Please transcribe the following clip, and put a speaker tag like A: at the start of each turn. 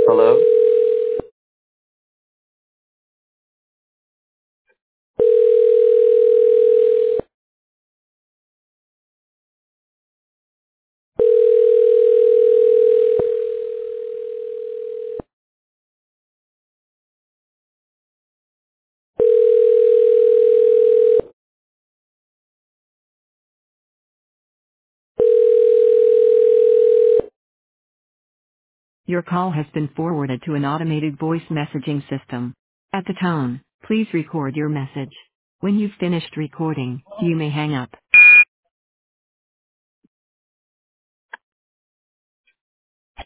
A: Hello?
B: Your call has been forwarded to an automated voice messaging system. At the tone, please record your message. When you've finished recording, you may hang up.